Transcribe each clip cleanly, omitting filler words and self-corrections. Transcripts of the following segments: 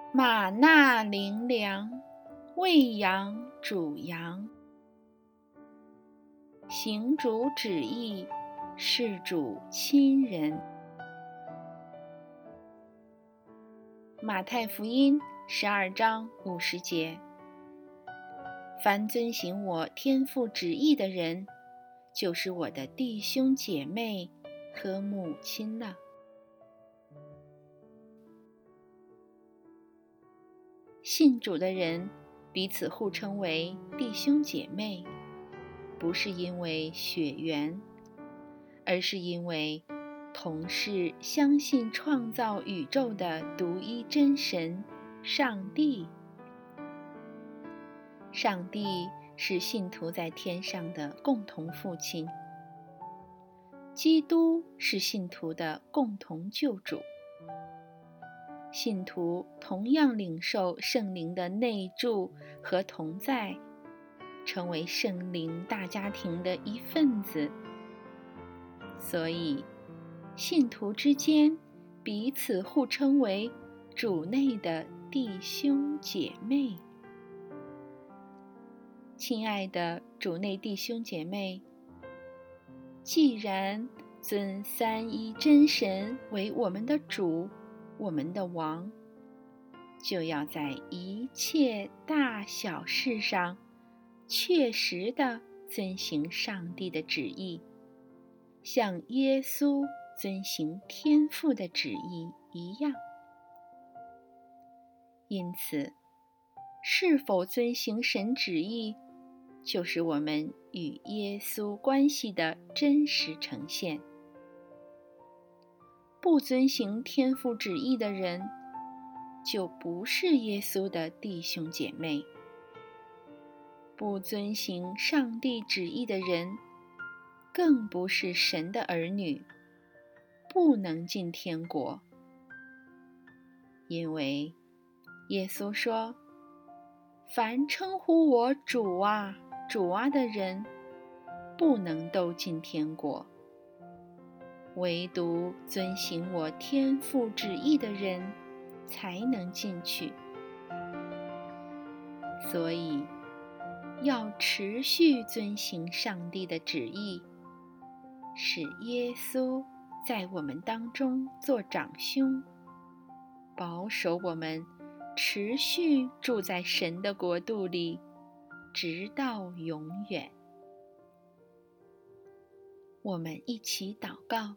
玛纳灵粮，喂养主羊。行主旨意，是主亲人。马太福音12章50节：凡遵行我天父旨意的人，就是我的弟兄姐妹和母亲了。信主的人彼此互称为弟兄姐妹，不是因为血缘，而是因为同是相信创造宇宙的独一真神上帝。上帝是信徒在天上的共同父亲，基督是信徒的共同救主。信徒同样领受圣灵的内住和同在，成为圣灵大家庭的一份子。所以，信徒之间彼此互称为主内的弟兄姐妹。亲爱的主内弟兄姐妹，既然尊三一真神为我们的主，我们的王，就要在一切大小事上确实地遵行上帝的旨意，像耶稣遵行天父的旨意一样。因此，是否遵行神旨意，就是我们与耶稣关系的真实呈现。不遵行天父旨意的人，就不是耶稣的弟兄姐妹。不遵行上帝旨意的人，更不是神的儿女，不能进天国。因为耶稣说，凡称呼我主啊，主啊的人，不能都进天国。唯独遵行我天父旨意的人，才能进去。所以，要持续遵行上帝的旨意，使耶稣在我们当中做长兄，保守我们持续住在神的国度里，直到永远。我们一起祷告。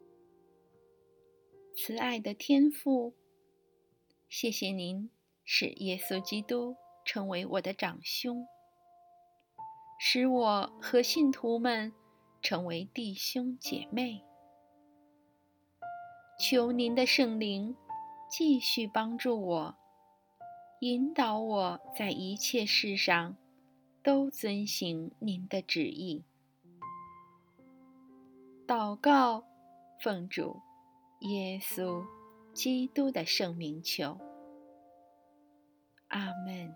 慈爱的天父，谢谢您使耶稣基督成为我的长兄，使我和信徒们成为弟兄姐妹。求您的圣灵继续帮助我，引导我在一切事上都遵行您的旨意。祷告，奉主耶稣基督的圣名求，阿们。